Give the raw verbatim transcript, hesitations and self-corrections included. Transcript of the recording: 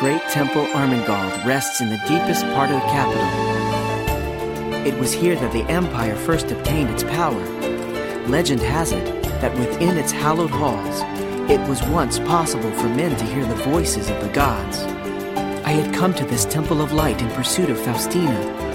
great temple Armengald rests in the deepest part of the capital. It was here that the Empire first obtained its power. Legend has it that within its hallowed halls, it was once possible for men to hear the voices of the gods. I had come to this temple of light in pursuit of Faustina,